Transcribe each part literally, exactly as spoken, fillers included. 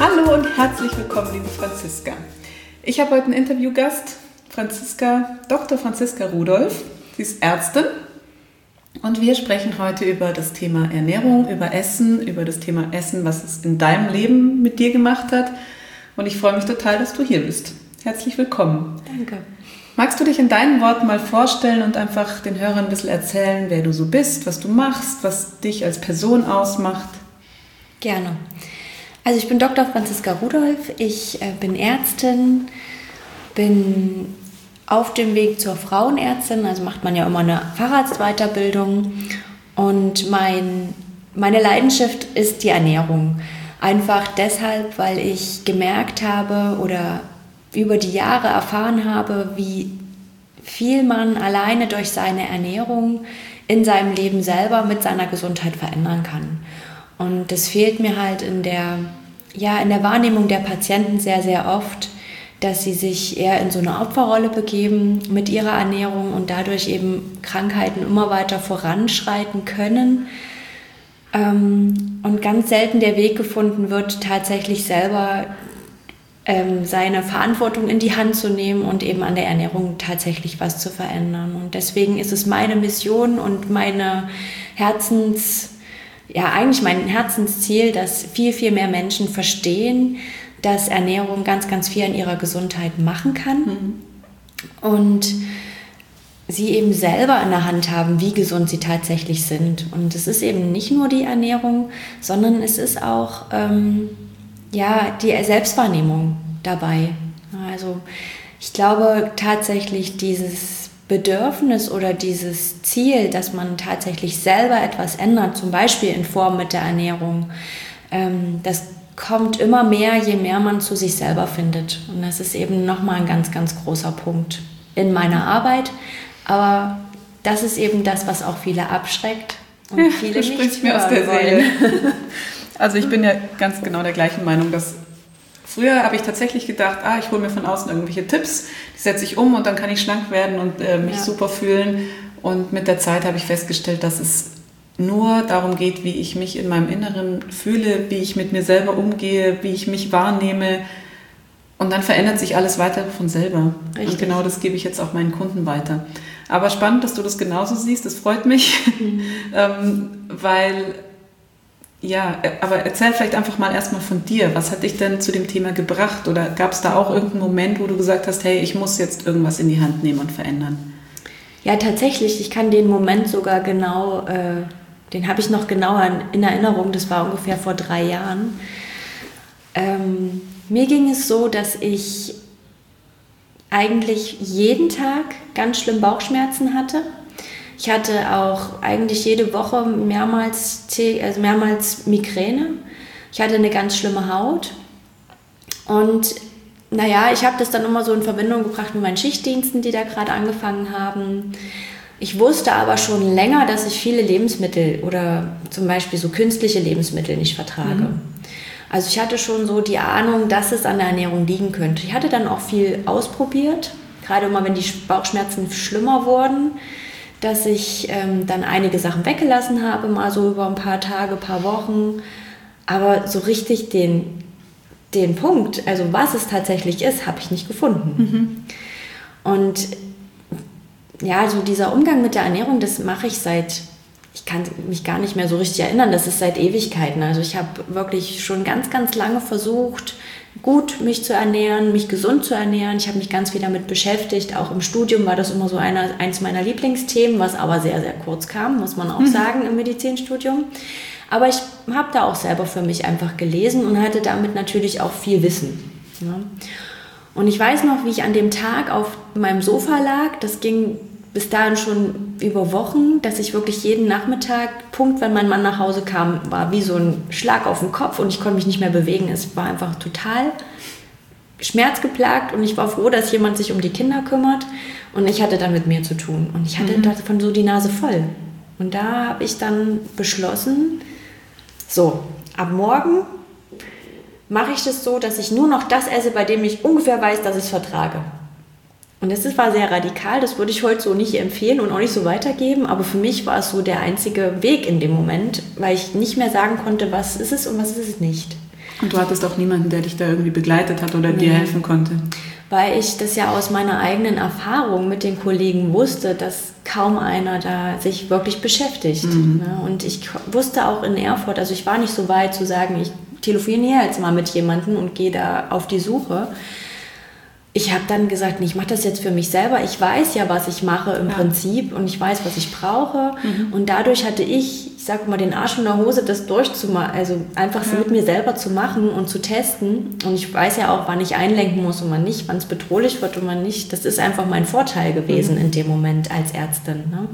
Hallo und herzlich willkommen, liebe Franziska. Ich habe heute einen Interviewgast, Franziska, Doktor Franziska Rudolph. Sie ist Ärztin und wir sprechen heute über das Thema Ernährung, über Essen, über das Thema Essen, was es in deinem Leben mit dir gemacht hat. Und ich freue mich total, dass du hier bist. Herzlich willkommen. Danke. Magst du dich in deinen Worten mal vorstellen und einfach den Hörern ein bisschen erzählen, wer du so bist, was du machst, was dich als Person ausmacht? Gerne. Also ich bin Doktor Franziska Rudolph, ich äh, bin Ärztin, bin auf dem Weg zur Frauenärztin, also macht man ja immer eine Facharztweiterbildung und mein, meine Leidenschaft ist die Ernährung. Einfach deshalb, weil ich gemerkt habe oder über die Jahre erfahren habe, wie viel man alleine durch seine Ernährung in seinem Leben selber mit seiner Gesundheit verändern kann. Und das fehlt mir halt in der, ja, in der Wahrnehmung der Patienten sehr, sehr oft, dass sie sich eher in so eine Opferrolle begeben mit ihrer Ernährung und dadurch eben Krankheiten immer weiter voranschreiten können. Ähm, und ganz selten der Weg gefunden wird, tatsächlich selber ähm, seine Verantwortung in die Hand zu nehmen und eben an der Ernährung tatsächlich was zu verändern. Und deswegen ist es meine Mission und meine Herzens Ja, eigentlich mein Herzensziel, dass viel, viel mehr Menschen verstehen, dass Ernährung ganz, ganz viel an ihrer Gesundheit machen kann mhm. und sie eben selber in der Hand haben, wie gesund sie tatsächlich sind. Und es ist eben nicht nur die Ernährung, sondern es ist auch ähm, ja, die Selbstwahrnehmung dabei. Also ich glaube tatsächlich dieses Bedürfnis oder dieses Ziel, dass man tatsächlich selber etwas ändert, zum Beispiel in Form mit der Ernährung, ähm, das kommt immer mehr, je mehr man zu sich selber findet. Und das ist eben nochmal ein ganz, ganz großer Punkt in meiner Arbeit. Aber das ist eben das, was auch viele abschreckt und ja, viele du nicht sprichst mir aus der Seele. Also ich bin ja ganz genau der gleichen Meinung, dass früher habe ich tatsächlich gedacht, ah, ich hole mir von außen irgendwelche Tipps, die setze ich um und dann kann ich schlank werden und äh, mich ja. super fühlen. Und mit der Zeit habe ich festgestellt, dass es nur darum geht, wie ich mich in meinem Inneren fühle, wie ich mit mir selber umgehe, wie ich mich wahrnehme. Und dann verändert sich alles weiter von selber. Richtig. Und genau das gebe ich jetzt auch meinen Kunden weiter. Aber spannend, dass du das genauso siehst, das freut mich, mhm. ähm, weil... Ja, aber erzähl vielleicht einfach mal erstmal von dir. Was hat dich denn zu dem Thema gebracht? Oder gab es da auch irgendeinen Moment, wo du gesagt hast, hey, ich muss jetzt irgendwas in die Hand nehmen und verändern? Ja, tatsächlich. Ich kann den Moment sogar genau, äh, den habe ich noch genauer in Erinnerung. Das war ungefähr vor drei Jahren. Ähm, mir ging es so, dass ich eigentlich jeden Tag ganz schlimm Bauchschmerzen hatte. Ich hatte auch eigentlich jede Woche mehrmals, also mehrmals Migräne. Ich hatte eine ganz schlimme Haut. Und naja, ich habe das dann immer so in Verbindung gebracht mit meinen Schichtdiensten, die da gerade angefangen haben. Ich wusste aber schon länger, dass ich viele Lebensmittel oder zum Beispiel so künstliche Lebensmittel nicht vertrage. Mhm. Also ich hatte schon so die Ahnung, dass es an der Ernährung liegen könnte. Ich hatte dann auch viel ausprobiert, gerade immer wenn die Bauchschmerzen schlimmer wurden, dass ich ähm, dann einige Sachen weggelassen habe, mal so über ein paar Tage, ein paar Wochen. Aber so richtig den, den Punkt, also was es tatsächlich ist, habe ich nicht gefunden. Mhm. Und ja, so dieser Umgang mit der Ernährung, das mache ich seit, ich kann mich gar nicht mehr so richtig erinnern, das ist seit Ewigkeiten. Also ich habe wirklich schon ganz, ganz lange versucht, gut mich zu ernähren, mich gesund zu ernähren. Ich habe mich ganz viel damit beschäftigt. Auch im Studium war das immer so eine, eins meiner Lieblingsthemen, was aber sehr, sehr kurz kam, muss man auch mhm. sagen, im Medizinstudium. Aber ich habe da auch selber für mich einfach gelesen und hatte damit natürlich auch viel Wissen. Ja. Und ich weiß noch, wie ich an dem Tag auf meinem Sofa lag. Das ging bis dahin schon über Wochen, dass ich wirklich jeden Nachmittag, Punkt, wenn mein Mann nach Hause kam, war wie so ein Schlag auf den Kopf und ich konnte mich nicht mehr bewegen. Es war einfach total schmerzgeplagt und ich war froh, dass jemand sich um die Kinder kümmert und ich hatte dann mit mir zu tun und ich hatte mhm. davon so die Nase voll. Und da habe ich dann beschlossen, so, ab morgen mache ich das so, dass ich nur noch das esse, bei dem ich ungefähr weiß, dass ich es vertrage. Und das war sehr radikal, das würde ich heute so nicht empfehlen und auch nicht so weitergeben, aber für mich war es so der einzige Weg in dem Moment, weil ich nicht mehr sagen konnte, was ist es und was ist es nicht. Und du hattest auch niemanden, der dich da irgendwie begleitet hat oder nee. dir helfen konnte? Weil ich das ja aus meiner eigenen Erfahrung mit den Kollegen wusste, dass kaum einer da sich wirklich beschäftigt. Mhm. Und ich wusste auch in Erfurt, also ich war nicht so weit zu sagen, ich telefoniere jetzt mal mit jemandem und gehe da auf die Suche. Ich habe dann gesagt, nee, ich mache das jetzt für mich selber. Ich weiß ja, was ich mache im ja. Prinzip und ich weiß, was ich brauche. Mhm. Und dadurch hatte ich, ich sage mal, den Arsch in der Hose, das durchzumachen, also einfach so ja. mit mir selber zu machen und zu testen. Und ich weiß ja auch, wann ich einlenken muss und wann nicht, wann es bedrohlich wird und wann nicht. Das ist einfach mein Vorteil gewesen mhm. in dem Moment als Ärztin. Ne?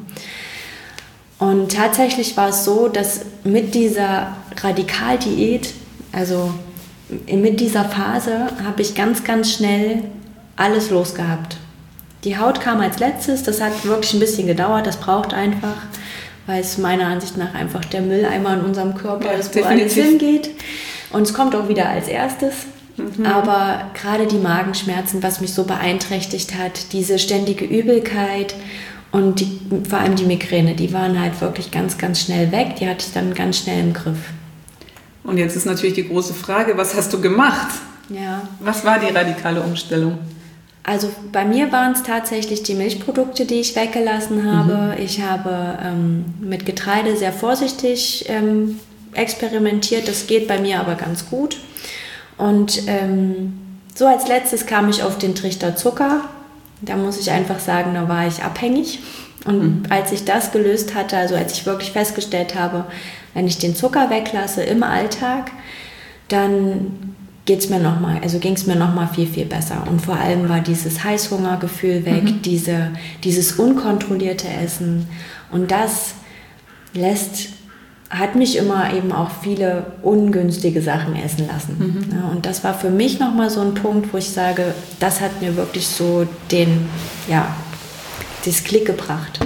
Und tatsächlich war es so, dass mit dieser Radikaldiät, also mit dieser Phase, habe ich ganz, ganz schnell alles losgehabt. Die Haut kam als letztes, das hat wirklich ein bisschen gedauert, das braucht einfach, weil es meiner Ansicht nach einfach der Mülleimer in unserem Körper ja, ist, wo alles hingeht. Und es kommt auch wieder als erstes. Mhm. Aber gerade die Magenschmerzen, was mich so beeinträchtigt hat, diese ständige Übelkeit und die, vor allem die Migräne, die waren halt wirklich ganz, ganz schnell weg. Die hatte ich dann ganz schnell im Griff. Und jetzt ist natürlich die große Frage, was hast du gemacht? Ja. Was war die radikale Umstellung? Also bei mir waren es tatsächlich die Milchprodukte, die ich weggelassen habe. Mhm. Ich habe ähm, mit Getreide sehr vorsichtig ähm, experimentiert. Das geht bei mir aber ganz gut. Und ähm, so als letztes kam ich auf den Trichter Zucker. Da muss ich einfach sagen, da war ich abhängig. Und mhm. als ich das gelöst hatte, also als ich wirklich festgestellt habe, wenn ich den Zucker weglasse im Alltag, dann geht's mir noch mal, also ging es mir noch mal viel, viel besser. Und vor allem war dieses Heißhungergefühl weg, mhm. diese, dieses unkontrollierte Essen. Und das lässt, hat mich immer eben auch viele ungünstige Sachen essen lassen. Mhm. Ja, und das war für mich noch mal so ein Punkt, wo ich sage, das hat mir wirklich so den, ja, das Klick gebracht.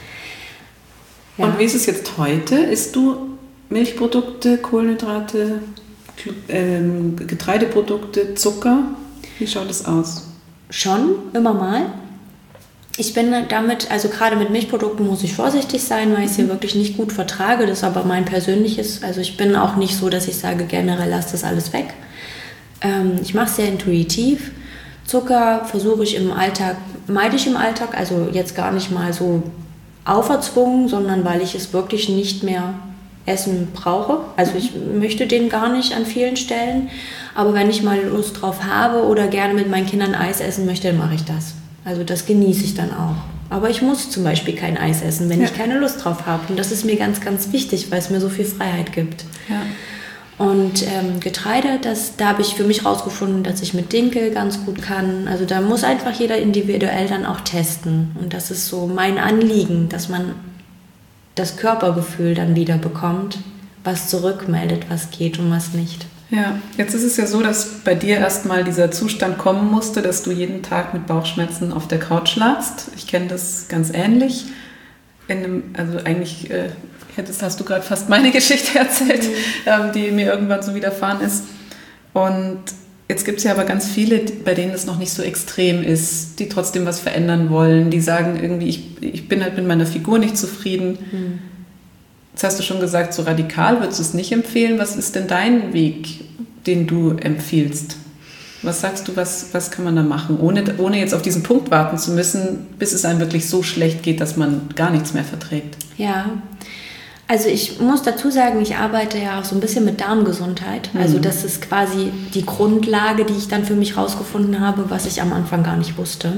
Ja. Und wie ist es jetzt heute? Isst du Milchprodukte, Kohlenhydrate, ähm, Getreideprodukte, Zucker? Wie schaut es aus? Schon, immer mal. Ich bin damit, also gerade mit Milchprodukten muss ich vorsichtig sein, weil ich sie wirklich nicht gut vertrage. Das ist aber mein persönliches, also ich bin auch nicht so, dass ich sage, generell lass das alles weg. Ähm, ich mache es sehr intuitiv. Zucker versuche ich im Alltag, meide ich im Alltag, also jetzt gar nicht mal so auferzwungen, sondern weil ich es wirklich nicht mehr essen brauche. Also ich möchte den gar nicht an vielen Stellen, aber wenn ich mal Lust drauf habe oder gerne mit meinen Kindern Eis essen möchte, dann mache ich das. Also das genieße ich dann auch. Aber ich muss zum Beispiel kein Eis essen, wenn ja. ich keine Lust drauf habe. Und das ist mir ganz, ganz wichtig, weil es mir so viel Freiheit gibt. Ja. Und ähm, Getreide, das, da habe ich für mich rausgefunden, dass ich mit Dinkel ganz gut kann. Also da muss einfach jeder individuell dann auch testen. Und das ist so mein Anliegen, dass man das Körpergefühl dann wieder bekommt, was zurückmeldet, was geht und was nicht. Ja, jetzt ist es ja so, dass bei dir erstmal dieser Zustand kommen musste, dass du jeden Tag mit Bauchschmerzen auf der Couch lagst. Ich kenne das ganz ähnlich. In einem, also eigentlich äh, hättest, hast du gerade fast meine Geschichte erzählt, mhm. ähm, die mir irgendwann so widerfahren ist. Und jetzt gibt es ja aber ganz viele, bei denen es noch nicht so extrem ist, die trotzdem was verändern wollen, die sagen irgendwie, ich, ich bin halt mit meiner Figur nicht zufrieden. Mhm. Jetzt hast du schon gesagt, so radikal würdest du es nicht empfehlen. Was ist denn dein Weg, den du empfiehlst? Was sagst du, was, was kann man da machen, ohne, ohne jetzt auf diesen Punkt warten zu müssen, bis es einem wirklich so schlecht geht, dass man gar nichts mehr verträgt? Ja, also ich muss dazu sagen, ich arbeite ja auch so ein bisschen mit Darmgesundheit. Mhm. Also das ist quasi die Grundlage, die ich dann für mich rausgefunden habe, was ich am Anfang gar nicht wusste.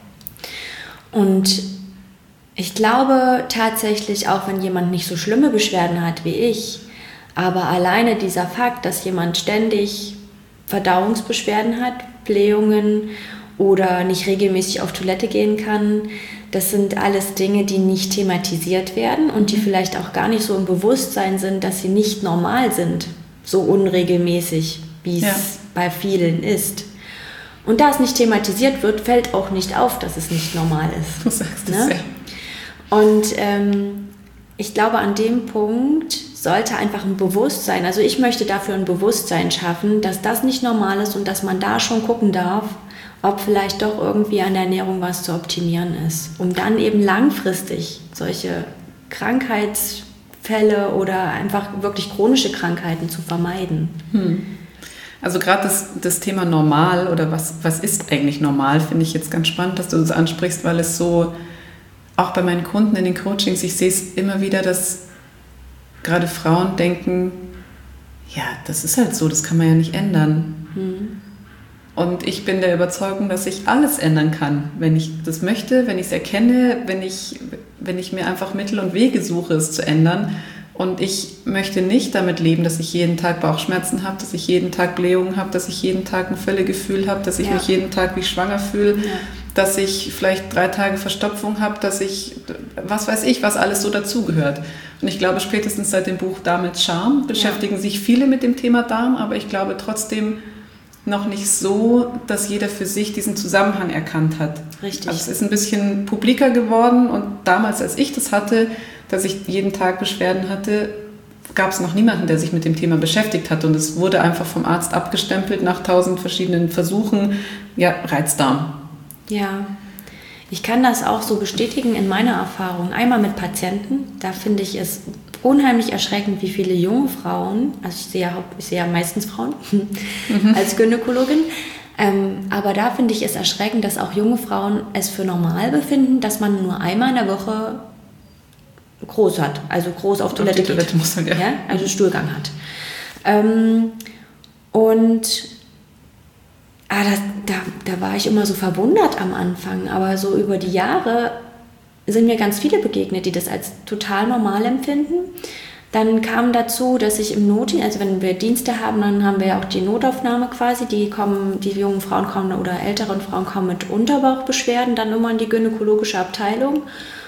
Und ich glaube tatsächlich, auch wenn jemand nicht so schlimme Beschwerden hat wie ich, aber alleine dieser Fakt, dass jemand ständig Verdauungsbeschwerden hat, Blähungen oder nicht regelmäßig auf Toilette gehen kann, das sind alles Dinge, die nicht thematisiert werden und die vielleicht auch gar nicht so im Bewusstsein sind, dass sie nicht normal sind, so unregelmäßig, wie es ja. bei vielen ist. Und da es nicht thematisiert wird, fällt auch nicht auf, dass es nicht normal ist. Du sagst ne? es ja. Und ähm, ich glaube, an dem Punkt sollte einfach ein Bewusstsein, also ich möchte dafür ein Bewusstsein schaffen, dass das nicht normal ist und dass man da schon gucken darf, ob vielleicht doch irgendwie an der Ernährung was zu optimieren ist, um dann eben langfristig solche Krankheitsfälle oder einfach wirklich chronische Krankheiten zu vermeiden. Hm. Also gerade das, das Thema normal oder was, was ist eigentlich normal, finde ich jetzt ganz spannend, dass du das ansprichst, weil es so, auch bei meinen Kunden in den Coachings, ich sehe es immer wieder, dass gerade Frauen denken, ja, das ist halt so, das kann man ja nicht ändern. Mhm. Und ich bin der Überzeugung, dass ich alles ändern kann, wenn ich das möchte, wenn ich es erkenne, wenn ich, wenn ich mir einfach Mittel und Wege suche, es zu ändern. Und ich möchte nicht damit leben, dass ich jeden Tag Bauchschmerzen habe, dass ich jeden Tag Blähungen habe, dass ich jeden Tag ein Völlegefühl habe, dass ich ja. mich jeden Tag wie schwanger fühle, ja. dass ich vielleicht drei Tage Verstopfung habe, dass ich, was weiß ich, was alles so dazugehört. Und ich glaube, spätestens seit dem Buch Darm mit Charme beschäftigen ja. sich viele mit dem Thema Darm, aber ich glaube trotzdem noch nicht so, dass jeder für sich diesen Zusammenhang erkannt hat. Richtig. Also es ist ein bisschen publiker geworden und damals, als ich das hatte, dass ich jeden Tag Beschwerden hatte, gab es noch niemanden, der sich mit dem Thema beschäftigt hat und es wurde einfach vom Arzt abgestempelt nach tausend verschiedenen Versuchen, ja, Reizdarm. Ja, ich kann das auch so bestätigen in meiner Erfahrung. Einmal mit Patienten, da finde ich es unheimlich erschreckend, wie viele junge Frauen, also ich sehe ja, ich sehe ja meistens Frauen mhm. als Gynäkologin, ähm, aber da finde ich es erschreckend, dass auch junge Frauen es für normal befinden, dass man nur einmal in der Woche groß hat, also groß auf Toilette, auf die Toilette geht, muss man, ja. Ja, also Stuhlgang hat. Ähm, und ah, das, da, da war ich immer so verwundert am Anfang, aber so über die Jahre sind mir ganz viele begegnet, die das als total normal empfinden. Dann kam dazu, dass ich im Notdienst, also wenn wir Dienste haben, dann haben wir auch die Notaufnahme quasi, die kommen, die jungen Frauen kommen oder älteren Frauen kommen mit Unterbauchbeschwerden dann immer in die gynäkologische Abteilung.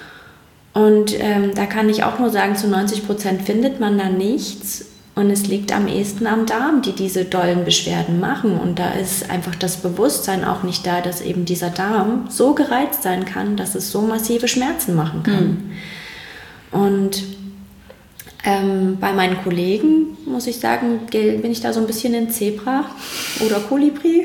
Und ähm, da kann ich auch nur sagen, zu neunzig Prozent findet man da nichts. Und es liegt am ehesten am Darm, die diese dollen Beschwerden machen. Und da ist einfach das Bewusstsein auch nicht da, dass eben dieser Darm so gereizt sein kann, dass es so massive Schmerzen machen kann. Mhm. Und ähm, bei meinen Kollegen, muss ich sagen, bin ich da so ein bisschen ein Zebra oder Kolibri.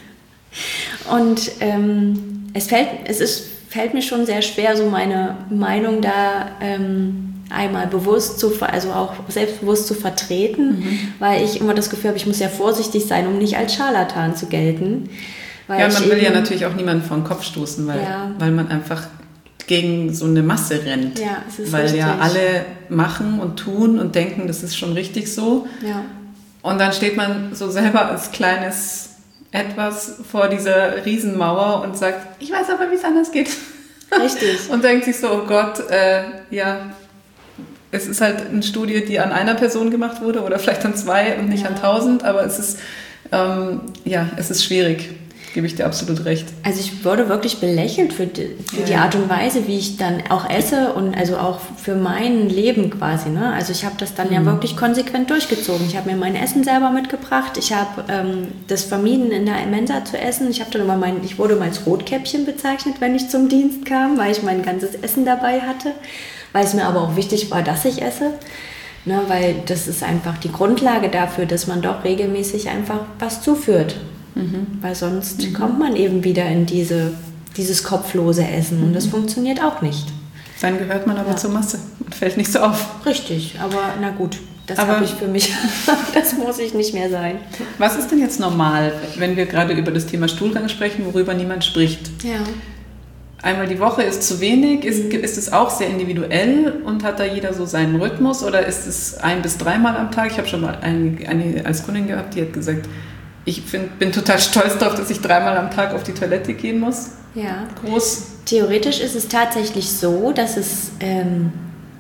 Und ähm, es fällt, es ist, fällt mir schon sehr schwer, so meine Meinung da ähm, einmal bewusst zu, also auch selbstbewusst zu vertreten, mhm. weil ich immer das Gefühl habe, ich muss ja vorsichtig sein, um nicht als Scharlatan zu gelten. Weil ja, man will eben, ja natürlich auch niemanden vor den Kopf stoßen, weil, ja. weil man einfach gegen so eine Masse rennt. Ja, es ist weil richtig. ja alle machen und tun und denken, das ist schon richtig so. Ja. Und dann steht man so selber als kleines Etwas vor dieser Riesenmauer und sagt, ich weiß aber, wie es anders geht. Richtig. Und denkt sich so, oh Gott, äh, ja, es ist halt eine Studie, die an einer Person gemacht wurde oder vielleicht an zwei und nicht ja. an tausend, aber es ist, ähm, ja, es ist schwierig, gebe ich dir absolut recht. Also ich wurde wirklich belächelt für die, für ja. die Art und Weise, wie ich dann auch esse und also auch für mein Leben quasi. Ne? Also ich habe das dann mhm. ja wirklich konsequent durchgezogen. Ich habe mir mein Essen selber mitgebracht. Ich habe ähm, das vermieden, in der Mensa zu essen. Ich habe dann immer mein, ich wurde mal als Rotkäppchen bezeichnet, wenn ich zum Dienst kam, weil ich mein ganzes Essen dabei hatte. Weil es mir aber auch wichtig war, dass ich esse. Ne, weil das ist einfach die Grundlage dafür, dass man doch regelmäßig einfach was zuführt. Mhm. Weil sonst mhm. kommt man eben wieder in diese, dieses kopflose Essen und das mhm. funktioniert auch nicht. Dann gehört man aber ja. zur Masse und fällt nicht so auf. Richtig, aber na gut, das habe ich für mich, das muss ich nicht mehr sein. Was ist denn jetzt normal, wenn wir gerade über das Thema Stuhlgang sprechen, worüber niemand spricht? Ja. Einmal die Woche ist zu wenig, ist, mhm. ist es auch sehr individuell und hat da jeder so seinen Rhythmus oder ist es ein- bis dreimal am Tag? Ich habe schon mal eine, eine als Kundin gehabt, die hat gesagt, ich find, bin total stolz darauf, dass ich dreimal am Tag auf die Toilette gehen muss. Ja. Groß. Theoretisch ist es tatsächlich so, dass es, ähm,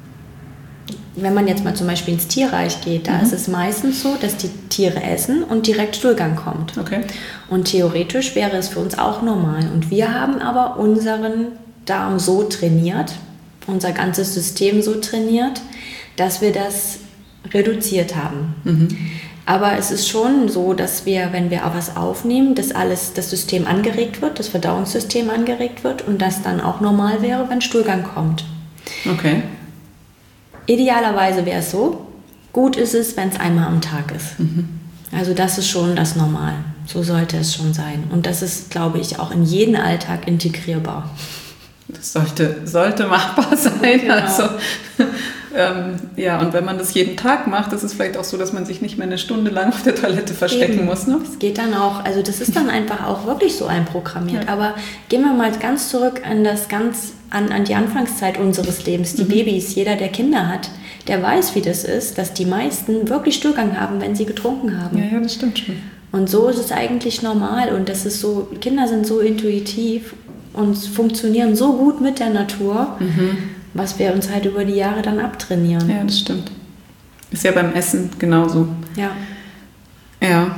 wenn man jetzt mal zum Beispiel ins Tierreich geht, da mhm. ist es meistens so, dass die Tiere essen und direkt Stuhlgang kommt. Okay. Und theoretisch wäre es für uns auch normal. Und wir haben aber unseren Darm so trainiert, unser ganzes System so trainiert, dass wir das reduziert haben. Mhm. Aber es ist schon so, dass wir, wenn wir auch was aufnehmen, dass alles, das System angeregt wird, das Verdauungssystem angeregt wird und das dann auch normal wäre, wenn Stuhlgang kommt. Okay. Idealerweise wäre es so, gut ist es, wenn es einmal am Tag ist. Mhm. Also das ist schon das Normal. So sollte es schon sein. Und das ist, glaube ich, auch in jeden Alltag integrierbar. Das sollte, sollte machbar sein. Genau. Also, Ähm, ja, und wenn man das jeden Tag macht, ist es vielleicht auch so, dass man sich nicht mehr eine Stunde lang auf der Toilette verstecken Eben. muss. Ne? Das geht dann auch, also das ist dann einfach auch wirklich so einprogrammiert. Ja. Aber gehen wir mal ganz zurück an das ganz, an, an die Anfangszeit unseres Lebens, die mhm. Babys, jeder, der Kinder hat, der weiß, wie das ist, dass die meisten wirklich Stuhlgang haben, wenn sie getrunken haben. Ja, ja, das stimmt schon. Und so ist es eigentlich normal und das ist so, Kinder sind so intuitiv und funktionieren so gut mit der Natur, mhm. was wir uns halt über die Jahre dann abtrainieren. Ja, das stimmt. Ist ja beim Essen genauso. Ja. Ja.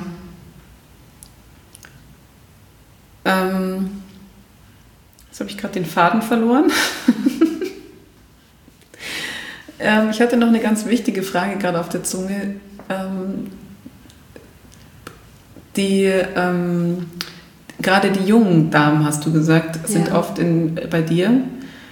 Ähm, jetzt habe ich gerade den Faden verloren. ähm, ich hatte noch eine ganz wichtige Frage gerade auf der Zunge. Ähm, die, ähm, gerade die jungen Damen, hast du gesagt, sind ja. oft in, bei dir.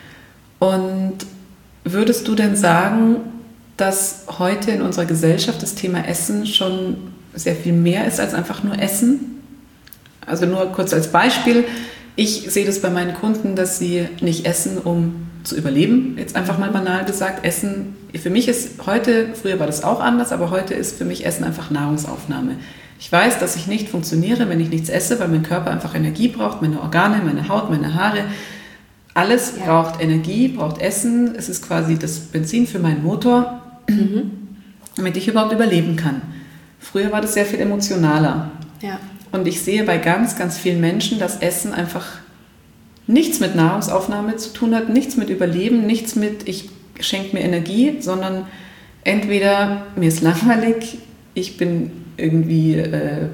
Und würdest du denn sagen, dass heute in unserer Gesellschaft das Thema Essen schon sehr viel mehr ist als einfach nur Essen? Also nur kurz als Beispiel. Ich sehe das bei meinen Kunden, dass sie nicht essen, um zu überleben. Jetzt einfach mal banal gesagt, Essen, für mich ist heute, früher war das auch anders, aber heute ist für mich Essen einfach Nahrungsaufnahme. Ich weiß, dass ich nicht funktioniere, wenn ich nichts esse, weil mein Körper einfach Energie braucht, meine Organe, meine Haut, meine Haare. Alles ja. braucht Energie, braucht Essen. Es ist quasi das Benzin für meinen Motor, mhm. damit ich überhaupt überleben kann. Früher war das sehr viel emotionaler. Ja. Und ich sehe bei ganz, ganz vielen Menschen, dass Essen einfach nichts mit Nahrungsaufnahme zu tun hat, nichts mit Überleben, nichts mit, ich schenke mir Energie, sondern entweder mir ist langweilig, ich bin irgendwie äh,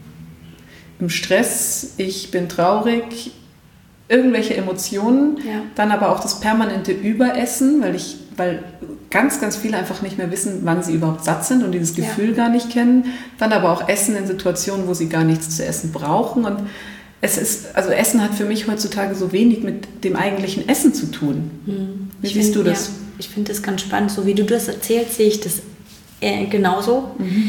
im Stress, ich bin traurig, irgendwelche Emotionen, ja. dann aber auch das permanente Überessen, weil ich, weil ganz, ganz viele einfach nicht mehr wissen, wann sie überhaupt satt sind und dieses Gefühl ja. gar nicht kennen. Dann aber auch Essen in Situationen, wo sie gar nichts zu essen brauchen. Und es ist, also Essen hat für mich heutzutage so wenig mit dem eigentlichen Essen zu tun. Mhm. Wie ich siehst find, du das? Ja, ich finde das ganz spannend. So wie du das erzählst, sehe ich das äh, genauso. Mhm.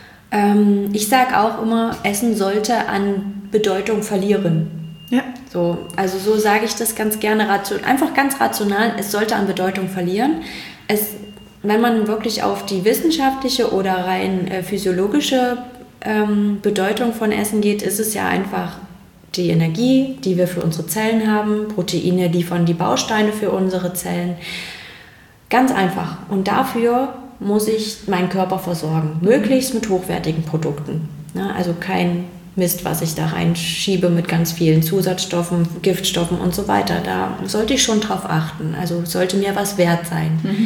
Ähm, ich sage auch immer, Essen sollte an Bedeutung verlieren. Ja. So, also so sage ich das ganz gerne, einfach ganz rational, es sollte an Bedeutung verlieren. Es, wenn man wirklich auf die wissenschaftliche oder rein äh, physiologische ähm, Bedeutung von Essen geht, ist es ja einfach die Energie, die wir für unsere Zellen haben, Proteine liefern die Bausteine für unsere Zellen. Ganz einfach. Und dafür muss ich meinen Körper versorgen, möglichst mit hochwertigen Produkten. Ja, also kein Mist, was ich da reinschiebe mit ganz vielen Zusatzstoffen, Giftstoffen und so weiter. Da sollte ich schon drauf achten. Also sollte mir was wert sein. Mhm.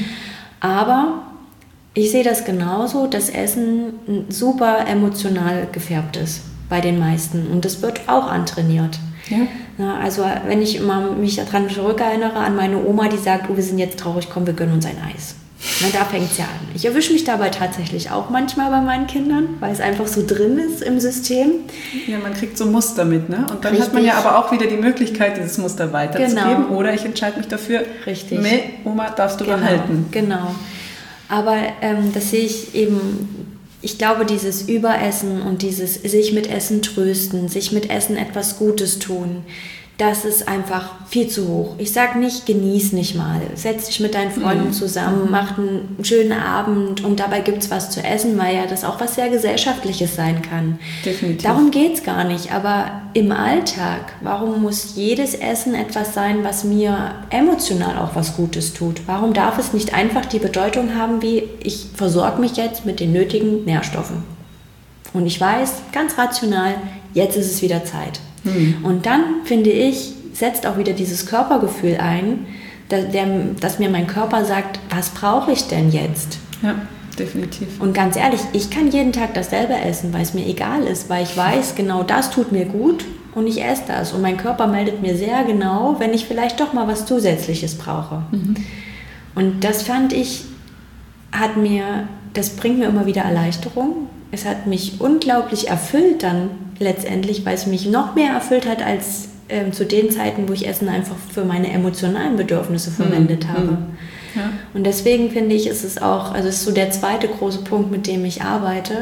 Aber ich sehe das genauso, dass Essen super emotional gefärbt ist bei den meisten. Und das wird auch antrainiert. Ja. Na, also wenn ich immer mich daran zurückerinnere, an meine Oma, die sagt, oh, wir sind jetzt traurig, komm, wir gönnen uns ein Eis. Na, da fängt es ja an. Ich erwische mich dabei tatsächlich auch manchmal bei meinen Kindern, weil es einfach so drin ist im System. Ja, man kriegt so Muster mit, ne? Und dann Richtig. Hat man ja aber auch wieder die Möglichkeit, dieses Muster weiterzugeben. Genau. Oder ich entscheide mich dafür, Richtig. nee, Oma, darfst du genau. behalten. Genau. Aber ähm, das sehe ich eben, ich glaube, dieses Überessen und dieses sich mit Essen trösten, sich mit Essen etwas Gutes tun, das ist einfach viel zu hoch. Ich sage nicht, genieß nicht mal. Setz dich mit deinen Freunden zusammen, mach einen schönen Abend und dabei gibt es was zu essen, weil ja das auch was sehr Gesellschaftliches sein kann. Definitiv. Darum geht es gar nicht. Aber im Alltag, warum muss jedes Essen etwas sein, was mir emotional auch was Gutes tut? Warum darf es nicht einfach die Bedeutung haben, wie ich versorge mich jetzt mit den nötigen Nährstoffen? Und ich weiß, ganz rational, jetzt ist es wieder Zeit. Und dann, finde ich, setzt auch wieder dieses Körpergefühl ein, dass, der, dass mir mein Körper sagt, was brauche ich denn jetzt? Ja, definitiv. Und ganz ehrlich, ich kann jeden Tag dasselbe essen, weil es mir egal ist, weil ich weiß, genau das tut mir gut und ich esse das. Und mein Körper meldet mir sehr genau, wenn ich vielleicht doch mal was Zusätzliches brauche. Mhm. Und das fand ich, hat mir, das bringt mir immer wieder Erleichterung. Es hat mich unglaublich erfüllt dann letztendlich, weil es mich noch mehr erfüllt hat als ähm, zu den Zeiten, wo ich Essen einfach für meine emotionalen Bedürfnisse verwendet mhm. habe. Ja. Und deswegen finde ich, ist es auch, also es ist so der zweite große Punkt, mit dem ich arbeite,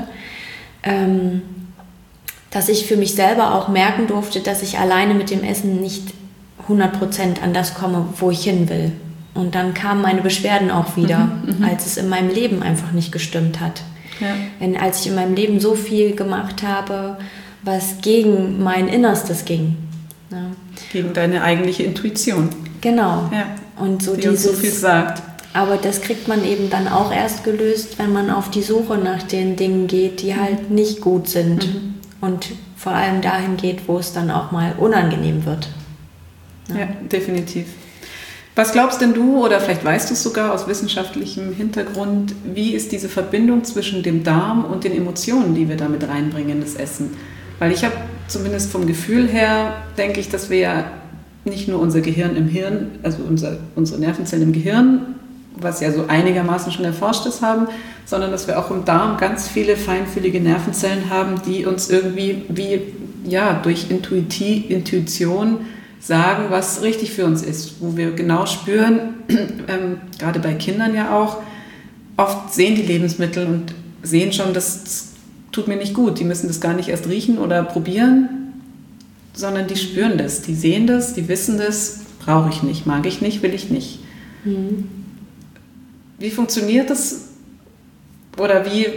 ähm, dass ich für mich selber auch merken durfte, dass ich alleine mit dem Essen nicht hundert Prozent an das komme, wo ich hin will. Und dann kamen meine Beschwerden auch wieder. Mhm, mhm. als es in meinem Leben einfach nicht gestimmt hat. Ja. Wenn, als ich in meinem Leben so viel gemacht habe, was gegen mein Innerstes ging. Ja. Gegen deine eigentliche Intuition. Genau. Ja. Und so die dieses, uns so viel sagt. Aber das kriegt man eben dann auch erst gelöst, wenn man auf die Suche nach den Dingen geht, die mhm. halt nicht gut sind. Mhm. Und vor allem dahin geht, wo es dann auch mal unangenehm wird. Ja, ja, definitiv. Was glaubst denn du, oder vielleicht weißt du es sogar aus wissenschaftlichem Hintergrund, wie ist diese Verbindung zwischen dem Darm und den Emotionen, die wir damit reinbringen in das Essen? Weil ich habe zumindest vom Gefühl her, denke ich, dass wir ja nicht nur unser Gehirn im Hirn, also unser, unsere Nervenzellen im Gehirn, was ja so einigermaßen schon erforscht ist, haben, sondern dass wir auch im Darm ganz viele feinfühlige Nervenzellen haben, die uns irgendwie wie ja, durch Intuiti- Intuition sagen, was richtig für uns ist, wo wir genau spüren, ähm, gerade bei Kindern ja auch, oft sehen die Lebensmittel und sehen schon, das, das tut mir nicht gut, die müssen das gar nicht erst riechen oder probieren, sondern die spüren das, die sehen das, die wissen das, brauche ich nicht, mag ich nicht, will ich nicht. Mhm. Wie funktioniert das oder wie,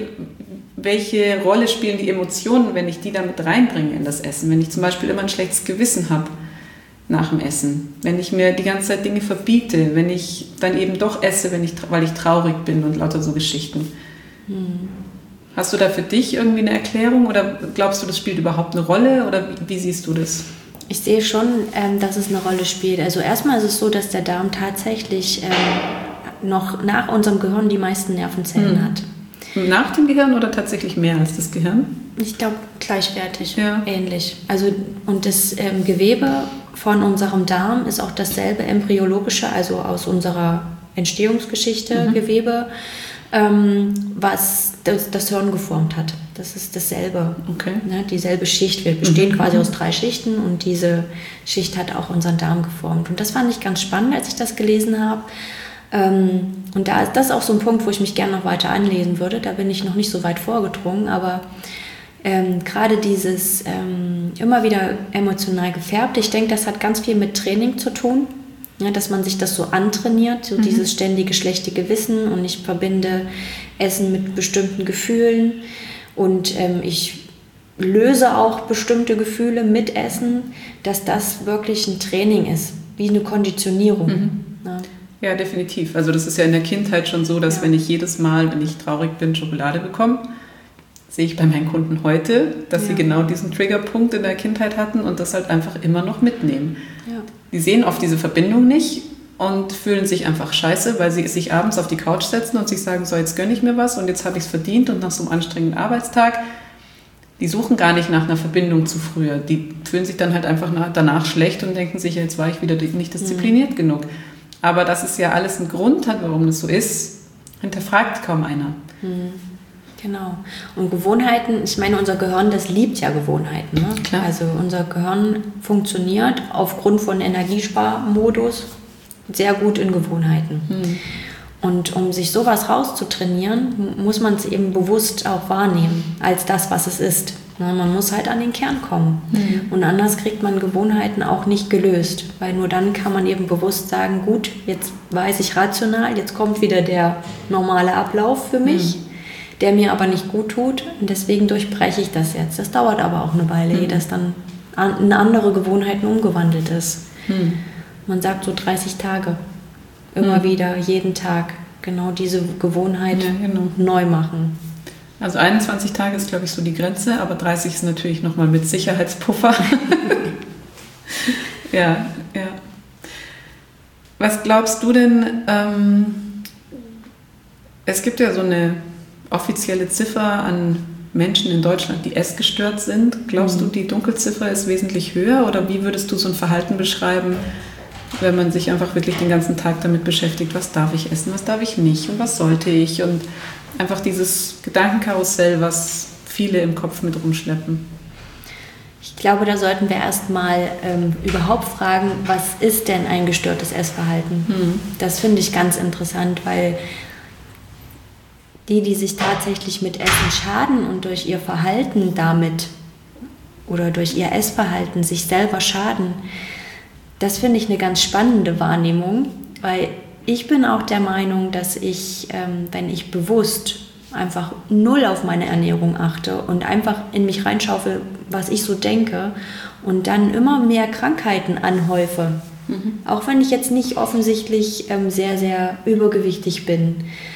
welche Rolle spielen die Emotionen, wenn ich die damit reinbringe in das Essen, wenn ich zum Beispiel immer ein schlechtes Gewissen habe nach dem Essen, wenn ich mir die ganze Zeit Dinge verbiete, wenn ich dann eben doch esse, wenn ich, weil ich traurig bin und lauter so Geschichten. Hm. Hast du da für dich irgendwie eine Erklärung oder glaubst du, das spielt überhaupt eine Rolle oder wie, wie siehst du das? Ich sehe schon, ähm, dass es eine Rolle spielt. Also erstmal ist es so, dass der Darm tatsächlich ähm, noch nach unserem Gehirn die meisten Nervenzellen hm. hat. Nach dem Gehirn oder tatsächlich mehr als das Gehirn? Ich glaube gleichwertig, ja. ähnlich. Also, und das ähm, Gewebe von unserem Darm ist auch dasselbe embryologische, also aus unserer Entstehungsgeschichte mhm. Gewebe, ähm, was das, das Hirn geformt hat. Das ist dasselbe, okay. ne, dieselbe Schicht. Wir bestehen mhm. quasi aus drei Schichten und diese Schicht hat auch unseren Darm geformt. Und das fand ich ganz spannend, als ich das gelesen habe. Ähm, und da ist das auch so ein Punkt, wo ich mich gerne noch weiter anlesen würde. Da bin ich noch nicht so weit vorgedrungen, aber ähm, gerade dieses ähm, immer wieder emotional gefärbt, ich denke, das hat ganz viel mit Training zu tun, ja, dass man sich das so antrainiert, so mhm. dieses ständige schlechte Gewissen und ich verbinde Essen mit bestimmten Gefühlen und ähm, ich löse auch bestimmte Gefühle mit Essen, dass das wirklich ein Training ist, wie eine Konditionierung. Mhm. Ja. Ja, definitiv. Also das ist ja in der Kindheit schon so, dass ja. wenn ich jedes Mal, wenn ich traurig bin, Schokolade bekomme, sehe ich bei meinen Kunden heute, dass ja. sie genau diesen Triggerpunkt in der Kindheit hatten und das halt einfach immer noch mitnehmen. Ja. Die sehen oft diese Verbindung nicht und fühlen sich einfach scheiße, weil sie sich abends auf die Couch setzen und sich sagen, so jetzt gönne ich mir was und jetzt habe ich es verdient und nach so einem anstrengenden Arbeitstag. Die suchen gar nicht nach einer Verbindung zu früher. Die fühlen sich dann halt einfach danach schlecht und denken sich, jetzt war ich wieder nicht diszipliniert mhm. genug. Aber dass es ja alles einen Grund hat, warum das so ist, hinterfragt kaum einer. Genau. Und Gewohnheiten, ich meine, unser Gehirn, das liebt ja Gewohnheiten. Ne? Klar. Also unser Gehirn funktioniert aufgrund von Energiesparmodus sehr gut in Gewohnheiten. Hm. Und um sich sowas rauszutrainieren, muss man es eben bewusst auch wahrnehmen, als das, was es ist. Man muss halt an den Kern kommen. Mhm. Und anders kriegt man Gewohnheiten auch nicht gelöst. Weil nur dann kann man eben bewusst sagen, gut, jetzt weiß ich rational, jetzt kommt wieder der normale Ablauf für mich, mhm. der mir aber nicht gut tut. Und deswegen durchbreche ich das jetzt. Das dauert aber auch eine Weile, mhm. ehe das dann in andere Gewohnheiten umgewandelt ist. Mhm. Man sagt so dreißig Tage. Immer mhm. wieder, jeden Tag. Genau diese Gewohnheit ja, genau. neu machen. Also einundzwanzig Tage ist, glaube ich, so die Grenze, aber dreißig ist natürlich nochmal mit Sicherheitspuffer. ja, ja. Was glaubst du denn, ähm, es gibt ja so eine offizielle Ziffer an Menschen in Deutschland, die essgestört sind. Glaubst mhm. du, die Dunkelziffer ist wesentlich höher oder wie würdest du so ein Verhalten beschreiben, wenn man sich einfach wirklich den ganzen Tag damit beschäftigt, was darf ich essen, was darf ich nicht und was sollte ich und einfach dieses Gedankenkarussell, was viele im Kopf mit rumschleppen. Ich glaube, da sollten wir erstmal ähm, überhaupt fragen, was ist denn ein gestörtes Essverhalten? Hm. Das finde ich ganz interessant, weil die, die sich tatsächlich mit Essen schaden und durch ihr Verhalten damit oder durch ihr Essverhalten sich selber schaden, das finde ich eine ganz spannende Wahrnehmung, weil ich bin auch der Meinung, dass ich, ähm, wenn ich bewusst einfach null auf meine Ernährung achte und einfach in mich reinschaufel, was ich so denke und dann immer mehr Krankheiten anhäufe, mhm. auch wenn ich jetzt nicht offensichtlich ähm, sehr, sehr übergewichtig bin.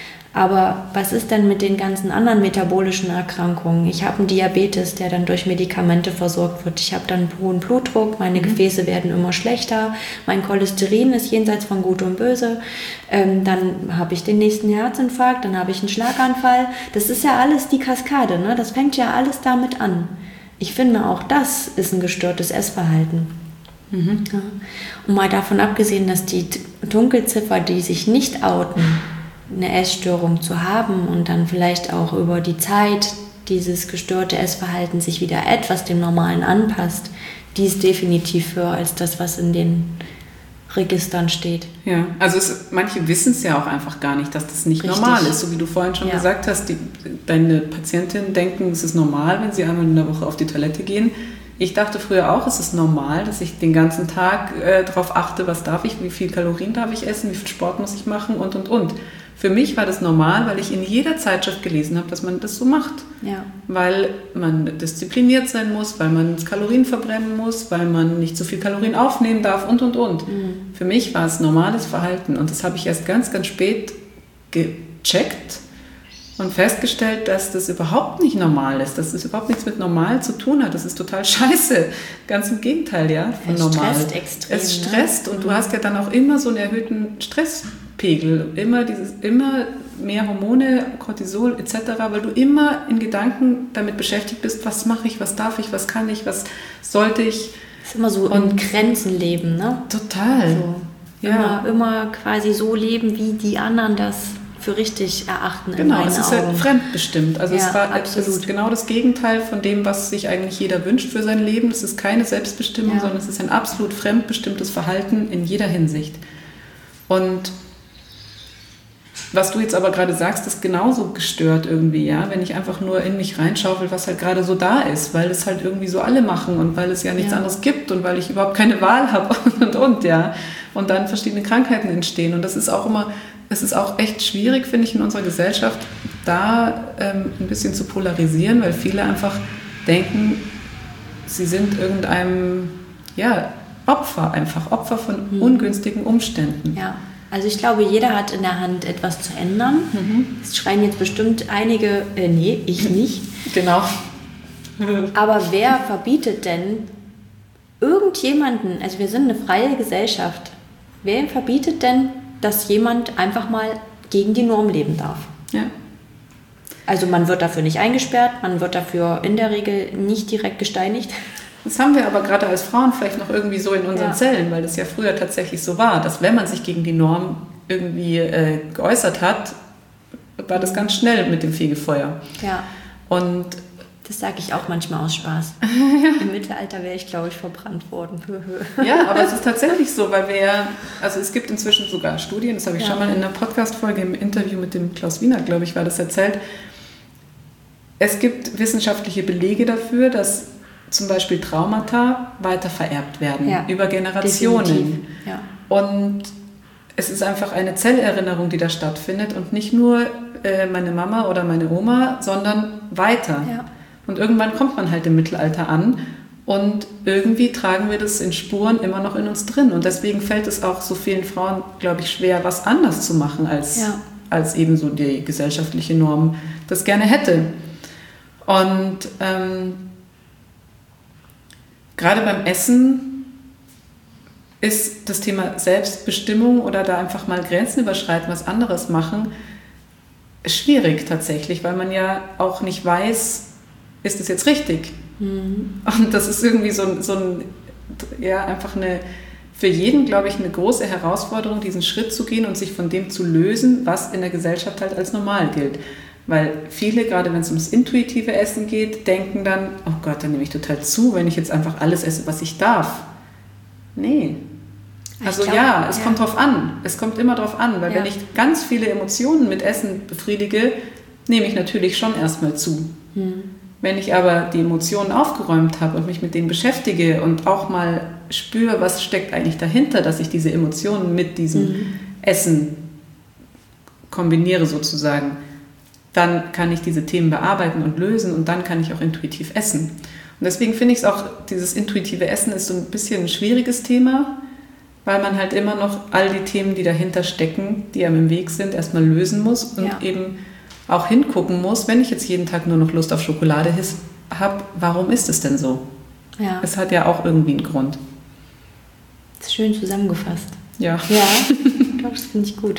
Aber was ist denn mit den ganzen anderen metabolischen Erkrankungen? Ich habe einen Diabetes, der dann durch Medikamente versorgt wird. Ich habe dann einen hohen Blutdruck, meine mhm. Gefäße werden immer schlechter, mein Cholesterin ist jenseits von Gut und Böse. Ähm, dann habe ich den nächsten Herzinfarkt, dann habe ich einen Schlaganfall. Das ist ja alles die Kaskade, ne? Das fängt ja alles damit an. Ich finde, auch das ist ein gestörtes Essverhalten. Mhm. Ja. Und mal davon abgesehen, dass die Dunkelziffer, die sich nicht outen, eine Essstörung zu haben und dann vielleicht auch über die Zeit dieses gestörte Essverhalten sich wieder etwas dem Normalen anpasst, die ist definitiv höher als das, was in den Registern steht. Ja, also es, manche wissen es ja auch einfach gar nicht, dass das nicht Richtig. normal ist. So wie du vorhin schon ja. gesagt hast, die, deine Patientinnen denken, es ist normal, wenn sie einmal in der Woche auf die Toilette gehen. Ich dachte früher auch, es ist normal, dass ich den ganzen Tag äh, darauf achte, was darf ich, wie viel Kalorien darf ich essen, wie viel Sport muss ich machen und, und, und. Für mich war das normal, weil ich in jeder Zeitschrift gelesen habe, dass man das so macht. Ja. Weil man diszipliniert sein muss, weil man Kalorien verbrennen muss, weil man nicht so viel Kalorien aufnehmen darf und, und, und. Mhm. Für mich war es normales Verhalten und das habe ich erst ganz, ganz spät gecheckt und festgestellt, dass das überhaupt nicht normal ist, dass das überhaupt nichts mit normal zu tun hat. Das ist total scheiße. Ganz im Gegenteil, ja, von es normal. Es stresst extrem. Es stresst ne? und du hast ja dann auch immer so einen erhöhten Stresspegel, immer, dieses, immer mehr Hormone, Cortisol et cetera, weil du immer in Gedanken damit beschäftigt bist, was mache ich, was darf ich, was kann ich, was sollte ich. Das ist immer so und in Grenzen leben, ne? Total. So. Ja. Immer, immer quasi so leben, wie die anderen das für richtig erachten. Genau, in meinen es ist Augen. halt absolut. Also ja, es war absolut. Es ist genau das Gegenteil von dem, was sich eigentlich jeder wünscht für sein Leben. Es ist keine Selbstbestimmung, ja. sondern es ist ein absolut fremdbestimmtes Verhalten in jeder Hinsicht. Und was du jetzt aber gerade sagst, ist genauso gestört irgendwie, ja, wenn ich einfach nur in mich reinschaufel, was halt gerade so da ist, weil es halt irgendwie so alle machen und weil es ja nichts ja. anderes gibt und weil ich überhaupt keine Wahl habe und, und, und, ja. Und dann verschiedene Krankheiten entstehen und das ist auch immer, es ist auch echt schwierig, finde ich, in unserer Gesellschaft, da ähm, ein bisschen zu polarisieren, weil viele einfach denken, sie sind irgendeinem, ja, Opfer einfach, Opfer von hm. ungünstigen Umständen. Ja. Also ich glaube, jeder hat in der Hand, etwas zu ändern. Mhm. Es schreien jetzt bestimmt einige, äh, nee, ich nicht. Genau. Aber wer verbietet denn irgendjemanden, also wir sind eine freie Gesellschaft, wer verbietet denn, dass jemand einfach mal gegen die Norm leben darf? Ja. Also man wird dafür nicht eingesperrt, man wird dafür in der Regel nicht direkt gesteinigt. Das haben wir aber gerade als Frauen vielleicht noch irgendwie so in unseren ja. Zellen, weil das ja früher tatsächlich so war, dass wenn man sich gegen die Norm irgendwie äh, geäußert hat, war das ganz schnell mit dem Fegefeuer. Ja. Und das sage ich auch manchmal aus Spaß. Im Mittelalter wäre ich, glaube ich, verbrannt worden. Ja, aber es ist tatsächlich so, weil wir ja, also es gibt inzwischen sogar Studien, das habe ich ja. schon mal in einer Podcast-Folge im Interview mit dem Klaus Wiener, glaube ich, war das erzählt. Es gibt wissenschaftliche Belege dafür, dass zum Beispiel Traumata weiter vererbt werden, ja, über Generationen. Ja. Und es ist einfach eine Zellerinnerung, die da stattfindet und nicht nur äh, meine Mama oder meine Oma, sondern weiter. Ja. Und irgendwann kommt man halt im Mittelalter an und irgendwie tragen wir das in Spuren immer noch in uns drin. Und deswegen fällt es auch so vielen Frauen, glaube ich, schwer, was anders zu machen, als, ja. als eben so die gesellschaftliche Norm das gerne hätte. Und ähm, gerade beim Essen ist das Thema Selbstbestimmung oder da einfach mal Grenzen überschreiten, was anderes machen, schwierig tatsächlich, weil man ja auch nicht weiß, ist das jetzt richtig? Mhm. Und das ist irgendwie so, so ein, ja, einfach eine, für jeden, glaube ich, eine große Herausforderung, diesen Schritt zu gehen und sich von dem zu lösen, was in der Gesellschaft halt als normal gilt. Weil viele, gerade wenn es ums intuitive Essen geht, denken dann, oh Gott, dann nehme ich total zu, wenn ich jetzt einfach alles esse, was ich darf. Nee. Also glaub, ja, es ja. kommt drauf an. Es kommt immer drauf an, weil ja. wenn ich ganz viele Emotionen mit Essen befriedige, nehme ich natürlich schon erstmal zu. Hm. Wenn ich aber die Emotionen aufgeräumt habe und mich mit denen beschäftige und auch mal spüre, was steckt eigentlich dahinter, dass ich diese Emotionen mit diesem hm. Essen kombiniere sozusagen, dann kann ich diese Themen bearbeiten und lösen und dann kann ich auch intuitiv essen. Und deswegen finde ich es auch, dieses intuitive Essen ist so ein bisschen ein schwieriges Thema, weil man halt immer noch all die Themen, die dahinter stecken, die einem im Weg sind, erstmal lösen muss und ja. eben auch hingucken muss, wenn ich jetzt jeden Tag nur noch Lust auf Schokolade habe, warum ist es denn so? Ja. Es hat ja auch irgendwie einen Grund. Das ist schön zusammengefasst. Ja. Ja, doch, das finde ich gut.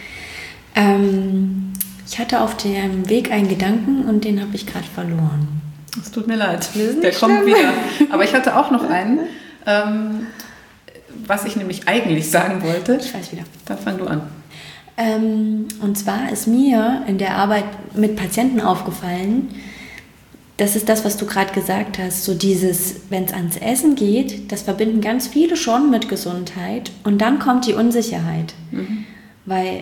Ähm, ich hatte auf dem Weg einen Gedanken und den habe ich gerade verloren. Es tut mir leid, der kommt wieder. Aber ich hatte auch noch einen, ähm, was ich nämlich eigentlich sagen wollte. Ich weiß wieder. Dann fang du an. Ähm, und zwar ist mir in der Arbeit mit Patienten aufgefallen, das ist das, was du gerade gesagt hast, so dieses, wenn es ans Essen geht, das verbinden ganz viele schon mit Gesundheit und dann kommt die Unsicherheit. Mhm. Weil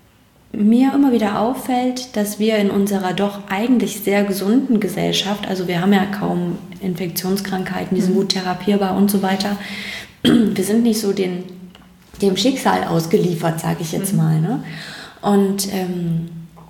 mir immer wieder auffällt, dass wir in unserer doch eigentlich sehr gesunden Gesellschaft, also wir haben ja kaum Infektionskrankheiten, die sind gut therapierbar und so weiter, wir sind nicht so den, dem Schicksal ausgeliefert, sage ich jetzt mal. Ne? Und ähm,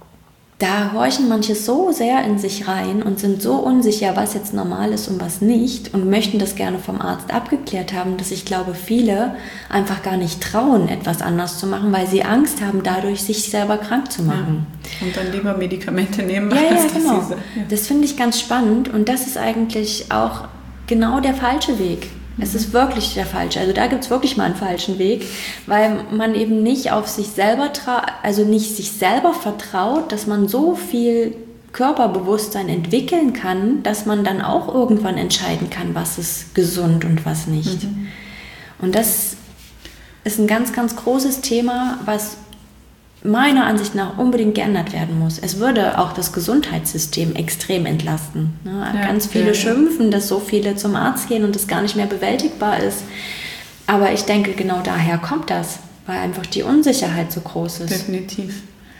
da horchen manche so sehr in sich rein und sind so unsicher, was jetzt normal ist und was nicht und möchten das gerne vom Arzt abgeklärt haben, dass ich glaube, viele einfach gar nicht trauen, etwas anders zu machen, weil sie Angst haben, dadurch sich selber krank zu machen. Ja. Und dann lieber Medikamente nehmen. Ja, ja, als genau. Diese, ja. Das finde ich ganz spannend und das ist eigentlich auch genau der falsche Weg. Es ist wirklich der falsche. Also da gibt es wirklich mal einen falschen Weg, weil man eben nicht auf sich selber, tra- also nicht sich selber vertraut, dass man so viel Körperbewusstsein entwickeln kann, dass man dann auch irgendwann entscheiden kann, was ist gesund und was nicht. Mhm. Und das ist ein ganz, ganz großes Thema, was meiner Ansicht nach unbedingt geändert werden muss. Es würde auch das Gesundheitssystem extrem entlasten. Ne? Ja, ganz viele ja, schimpfen, dass so viele zum Arzt gehen und das gar nicht mehr bewältigbar ist. Aber ich denke, genau daher kommt das, weil einfach die Unsicherheit so groß ist. Definitiv.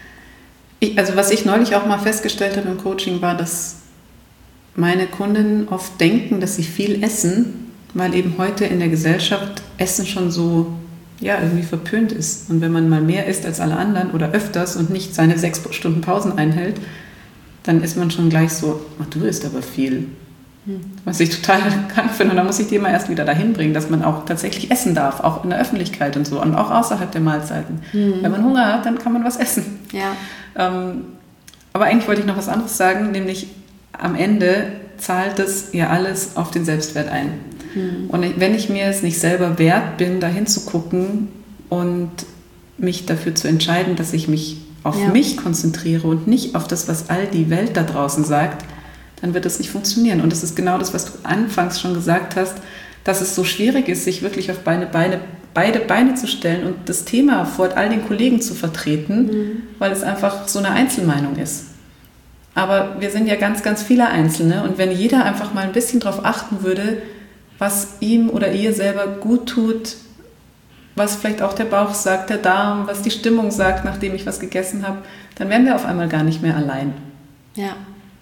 Ich, also was ich neulich auch mal festgestellt habe im Coaching war, dass meine Kundinnen oft denken, dass sie viel essen, weil eben heute in der Gesellschaft Essen schon so ja, irgendwie verpönt ist. Und wenn man mal mehr isst als alle anderen oder öfters und nicht seine sechs Stunden Pausen einhält, dann ist man schon gleich so, ach, du isst aber viel. Hm. Was ich total krank finde. Und da muss ich die immer erst wieder dahin bringen, dass man auch tatsächlich essen darf, auch in der Öffentlichkeit und so und auch außerhalb der Mahlzeiten. Hm. Wenn man Hunger hat, dann kann man was essen. Ja. Ähm, aber eigentlich wollte ich noch was anderes sagen, nämlich am Ende zahlt es ja alles auf den Selbstwert ein. Und wenn ich mir es nicht selber wert bin, da hinzugucken und mich dafür zu entscheiden, dass ich mich auf ja. mich konzentriere und nicht auf das, was all die Welt da draußen sagt, dann wird das nicht funktionieren. Und das ist genau das, was du anfangs schon gesagt hast, dass es so schwierig ist, sich wirklich auf beide Beine, beide Beine zu stellen und das Thema vor all den Kollegen zu vertreten, mhm. weil es einfach so eine Einzelmeinung ist. Aber wir sind ja ganz, ganz viele Einzelne und wenn jeder einfach mal ein bisschen darauf achten würde, was ihm oder ihr selber gut tut, was vielleicht auch der Bauch sagt, der Darm, was die Stimmung sagt, nachdem ich was gegessen habe, dann wären wir auf einmal gar nicht mehr allein. Ja,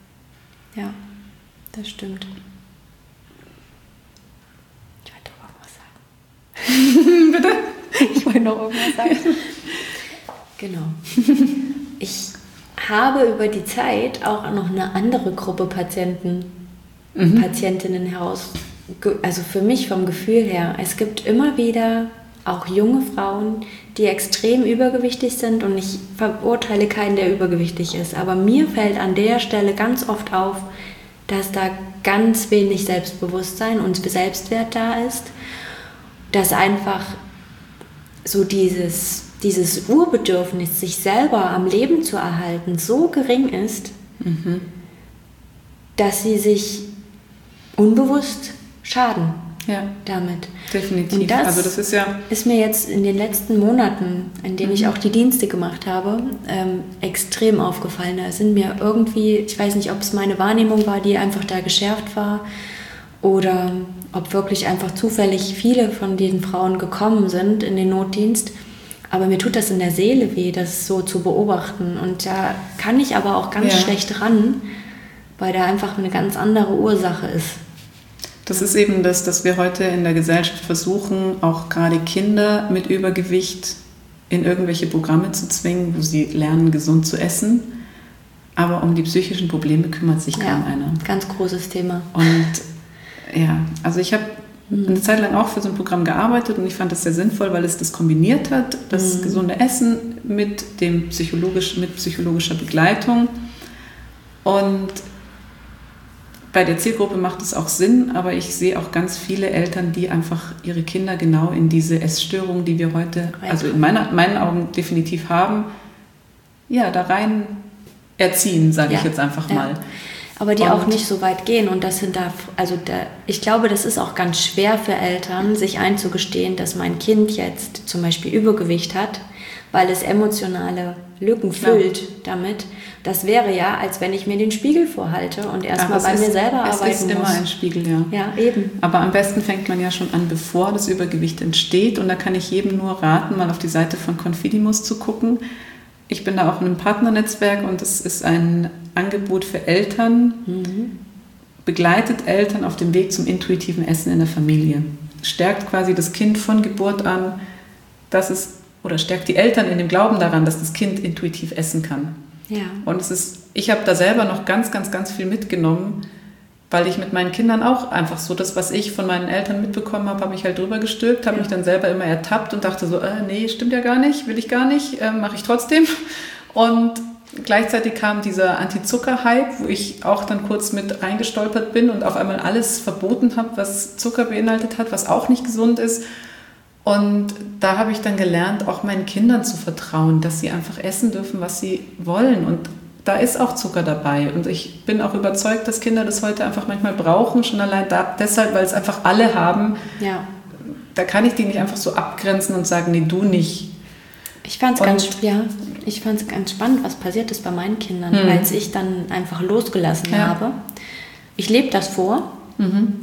ja, das stimmt. Ich wollte noch irgendwas sagen. Bitte? Ich wollte noch irgendwas sagen. Genau. Ich habe über die Zeit auch noch eine andere Gruppe Patienten, mhm. Patientinnen heraus. Also für mich vom Gefühl her, es gibt immer wieder auch junge Frauen, die extrem übergewichtig sind und ich verurteile keinen, der übergewichtig ist, aber mir fällt an der Stelle ganz oft auf, dass da ganz wenig Selbstbewusstsein und Selbstwert da ist, dass einfach so dieses, dieses Urbedürfnis, sich selber am Leben zu erhalten, so gering ist, mhm. dass sie sich unbewusst schaden ja, damit. Definitiv. Und das, also das ist ja ist mir jetzt in den letzten Monaten, in denen mhm. ich auch die Dienste gemacht habe, ähm, extrem aufgefallen. Da sind mir irgendwie, ich weiß nicht, ob es meine Wahrnehmung war, die einfach da geschärft war oder ob wirklich einfach zufällig viele von diesen Frauen gekommen sind in den Notdienst. Aber mir tut das in der Seele weh, das so zu beobachten. Und da kann ich aber auch ganz ja. schlecht ran, weil da einfach eine ganz andere Ursache ist. Das ist eben das, dass wir heute in der Gesellschaft versuchen, auch gerade Kinder mit Übergewicht in irgendwelche Programme zu zwingen, wo sie lernen, gesund zu essen. Aber um die psychischen Probleme kümmert sich kaum ja, einer. Ganz großes Thema. Und ja, also ich habe eine Zeit lang auch für so ein Programm gearbeitet und ich fand das sehr sinnvoll, weil es das kombiniert hat, das mhm. gesunde Essen mit, dem psychologisch, mit psychologischer Begleitung. Und bei der Zielgruppe macht es auch Sinn, aber ich sehe auch ganz viele Eltern, die einfach ihre Kinder genau in diese Essstörung, die wir heute, also in meiner, meinen Augen definitiv haben, ja, da rein erziehen, sage ja. ich jetzt einfach ja. mal. Aber die und auch nicht so weit gehen und das sind da, also da, ich glaube, das ist auch ganz schwer für Eltern, sich einzugestehen, dass mein Kind jetzt zum Beispiel Übergewicht hat, weil es emotionale Lücken füllt ja. damit. Das wäre ja, als wenn ich mir den Spiegel vorhalte und erstmal bei ist, mir selber arbeiten muss. Es ist immer ein Spiegel, ja. Ja, eben. Aber am besten fängt man ja schon an, bevor das Übergewicht entsteht und da kann ich jedem nur raten, mal auf die Seite von Confidimus zu gucken. Ich bin da auch in einem Partnernetzwerk und es ist ein Angebot für Eltern, mhm. begleitet Eltern auf dem Weg zum intuitiven Essen in der Familie. Stärkt quasi das Kind von Geburt an, dass es, oder stärkt die Eltern in dem Glauben daran, dass das Kind intuitiv essen kann. Ja. Und es ist, ich habe da selber noch ganz, ganz, ganz viel mitgenommen, weil ich mit meinen Kindern auch einfach so, das, was ich von meinen Eltern mitbekommen habe, habe ich halt drüber gestülpt, habe ja. mich dann selber immer ertappt und dachte so, äh, nee, stimmt ja gar nicht, will ich gar nicht, äh, mache ich trotzdem. Und gleichzeitig kam dieser Anti-Zucker-Hype, wo ich auch dann kurz mit reingestolpert bin und auf einmal alles verboten habe, was Zucker beinhaltet hat, was auch nicht gesund ist. Und da habe ich dann gelernt, auch meinen Kindern zu vertrauen, dass sie einfach essen dürfen, was sie wollen. Und da ist auch Zucker dabei. Und ich bin auch überzeugt, dass Kinder das heute einfach manchmal brauchen, schon allein da, deshalb, weil es einfach alle haben. Ja. Da kann ich die nicht einfach so abgrenzen und sagen, nee, du nicht. Ich fand es ganz, ja, ich fand's ganz spannend, was passiert ist bei meinen Kindern, mhm. als ich dann einfach losgelassen ja. habe. Ich lebe das vor. Mhm.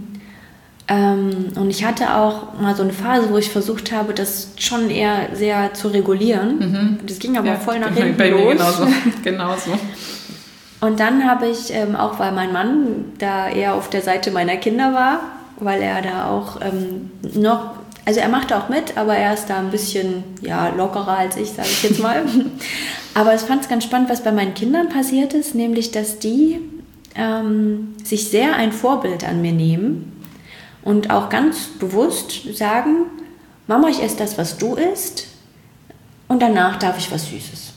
Ähm, und ich hatte auch mal so eine Phase, wo ich versucht habe, das schon eher sehr zu regulieren. Mhm. Das ging aber ja, voll nach hinten bei los. Genauso. genauso. Und dann habe ich, ähm, auch weil mein Mann da eher auf der Seite meiner Kinder war, weil er da auch ähm, noch, also er macht auch mit, aber er ist da ein bisschen ja, lockerer als ich, sage ich jetzt mal. Aber ich fand es ganz spannend, was bei meinen Kindern passiert ist, nämlich, dass die ähm, sich sehr ein Vorbild an mir nehmen. Und auch ganz bewusst sagen, Mama, ich esse das, was du isst und danach darf ich was Süßes.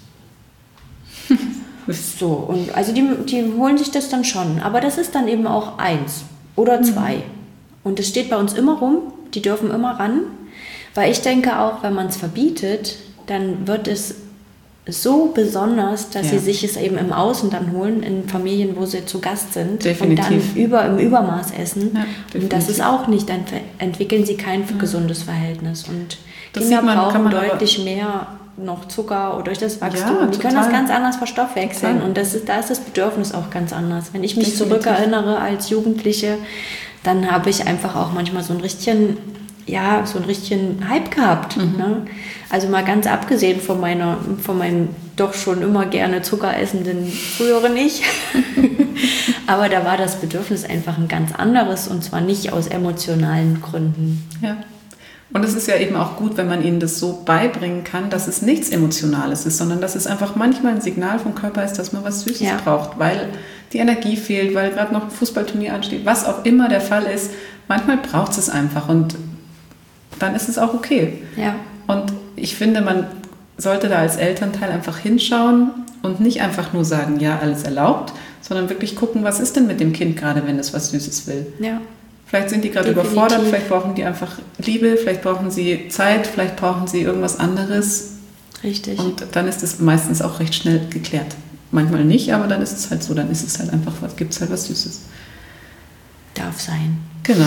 So, und also die, die holen sich das dann schon, aber das ist dann eben auch eins oder zwei. Mhm. Und es steht bei uns immer rum, die dürfen immer ran, weil ich denke auch, wenn man es verbietet, dann wird es so besonders, dass ja. sie sich es eben im Außen dann holen, in Familien, wo sie zu Gast sind. Definitiv. Und dann über, im Übermaß essen. Ja, und das ist auch nicht, dann entwickeln sie kein ja. gesundes Verhältnis. Und das Kinder man, brauchen deutlich mehr noch Zucker oder durch das Wachstum. Ja, die können das ganz anders verstoffwechseln. Total. Und das ist, da ist das Bedürfnis auch ganz anders. Wenn ich mich Definitiv. zurückerinnere als Jugendliche, dann habe ich einfach auch manchmal so ein richtigen ja, so einen richtigen Hype gehabt. Mhm. Ne? Also mal ganz abgesehen von meiner, von meinem doch schon immer gerne Zucker essenden früheren Ich. Aber da war das Bedürfnis einfach ein ganz anderes und zwar nicht aus emotionalen Gründen. Ja. Und es ist ja eben auch gut, wenn man ihnen das so beibringen kann, dass es nichts Emotionales ist, sondern dass es einfach manchmal ein Signal vom Körper ist, dass man was Süßes ja. braucht, weil die Energie fehlt, weil gerade noch ein Fußballturnier ansteht, was auch immer der Fall ist. Manchmal braucht es einfach und dann ist es auch okay. Ja. Und ich finde, man sollte da als Elternteil einfach hinschauen und nicht einfach nur sagen, ja, alles erlaubt, sondern wirklich gucken, was ist denn mit dem Kind gerade, wenn es was Süßes will. Ja. Vielleicht sind die gerade überfordert, vielleicht brauchen die einfach Liebe, vielleicht brauchen sie Zeit, vielleicht brauchen sie irgendwas anderes. Richtig. Und dann ist es meistens auch recht schnell geklärt. Manchmal nicht, aber dann ist es halt so, dann ist es halt einfach, gibt es halt was Süßes. Darf sein. Genau.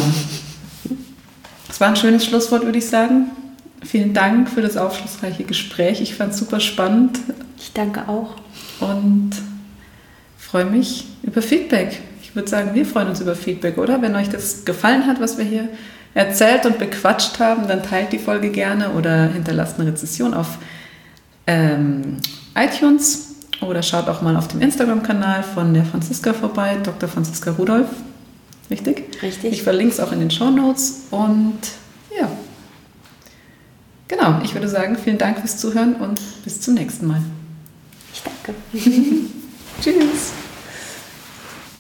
Das war ein schönes Schlusswort, würde ich sagen. Vielen Dank für das aufschlussreiche Gespräch. Ich fand es super spannend. Ich danke auch. Und freue mich über Feedback. Ich würde sagen, wir freuen uns über Feedback, oder? Wenn euch das gefallen hat, was wir hier erzählt und bequatscht haben, dann teilt die Folge gerne oder hinterlasst eine Rezession auf ähm, iTunes oder schaut auch mal auf dem Instagram-Kanal von der Franziska vorbei, Doktor Franziska Rudolph. Richtig? Richtig. Ich verlinke es auch in den Shownotes und ja, genau, ich würde sagen, vielen Dank fürs Zuhören und bis zum nächsten Mal. Ich danke. Tschüss.